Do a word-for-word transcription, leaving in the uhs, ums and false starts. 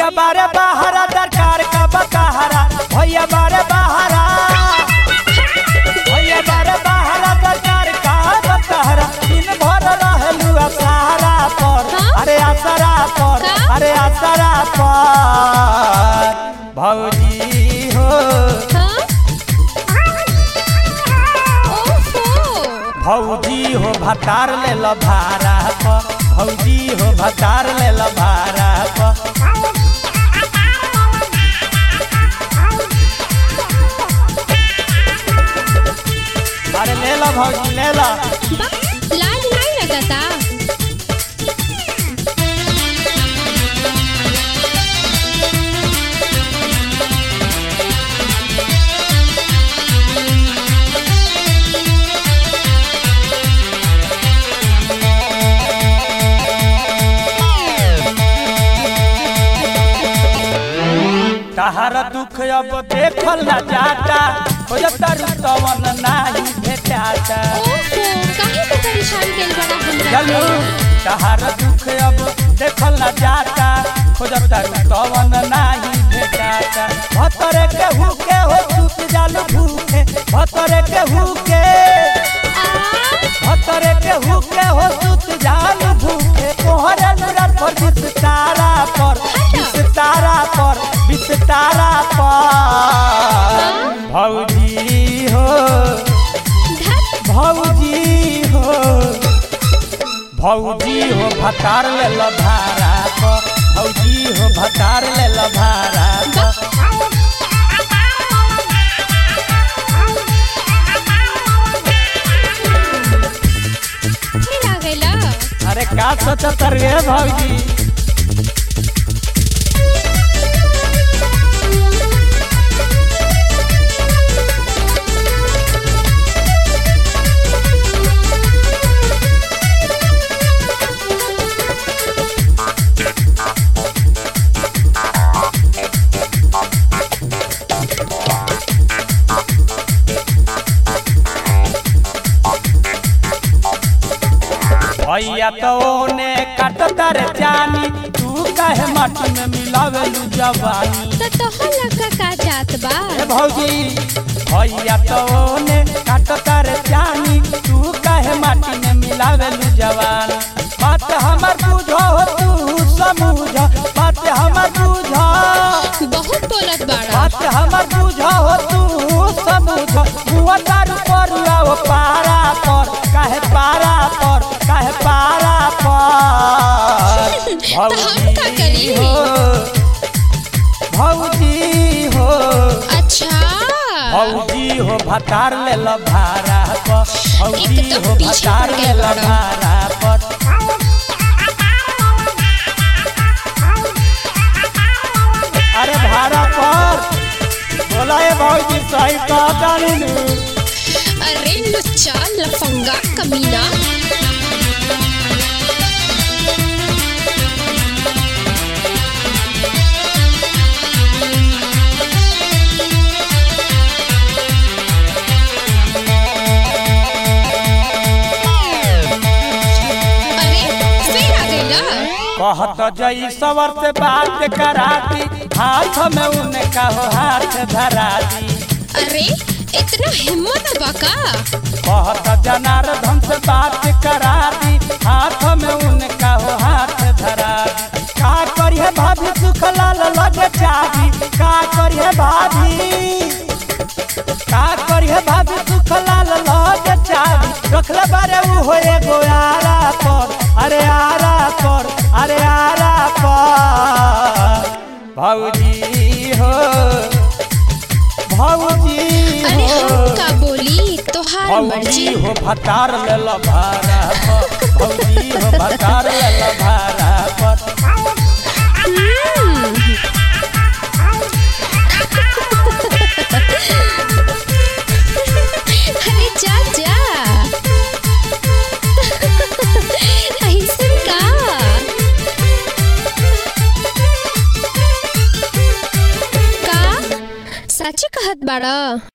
भैया बारे बहारा दरकार का बकाहारा भैया बारे बहारा भैया बारे बहारा दरकार का बकाहारा दिन भर रहलू असरा पर अरे असरा पर अरे असरा पर भौजी हो भौजी हो भतार ले लो भारा पर भौजी हो भतार ले लो भारा पर अरे ले लो भौजी ले लो लाज नहीं लगता तहार दुख अब देखल न जाता खोजता रुतवन नाही भेटाता काहे तो परेशान केल बड़ा हमरा चलू तहार दुख अब देखल न जाता खोजता रुतवन नाही भेटाता भतरे के हुके हो सुत जालू भूखे भतरे के हुके भतरे के हुके हो सुत जालू भूखे तोहरे नजर पर बिस्तारा पर बिस्तारा पर बिस्तारा पर भौजी हो भौजी हो भौजी हो भतार ले लो भारा पर भौजी हो भतार ले लो भारा पर अरे का सोचत रे भौजी भैया तो ने काटता रे जानी तू काहे माटी में मिलावेलू जवानी तो तोहला का का जात बा ए भौजी भैया तो ने काटता रे जानी तू काहे माटी में मिलावेलू जवानी बात हमर बुझो हो तू समझ बात हमर बुझो बहुत बोलत बाड़ा बात हमर बुझो हो तू समझ हुआ तारू पर आओ पारा पर काहे पारा पर काहे पारा पर भौजी हो भौजी हो अच्छा भौजी हो भतार ले लो भारा पर भौजी हो भतार ले लो भारा पर अरे भारा पर बोला ये भौजी सही कहता नहीं अरे लुच्चा लफंगा कमीना कहत जई सवर से बात कराती हाथ में उनका हो हाथ धरा दी अरे इतना हिम्मत बका कहत जनार्दन से बात कराती हाथ में उनका हो हाथ धरा दी का करिए भाभी सुख लाल लगे चाही का करिए भाभी का करिए भाभी सुख लाल लगे चाही रखले बारे उ हो एगो आरा पर अरे आरा पर अरे आरा पर भौजी हो भौजी अरे हम का बोली तोहार मर्जी हो भतार ले लो भारा पर भौजी हो भतार ले लो भारा पर अरे जा जा सच्ची कहत बाड़ा।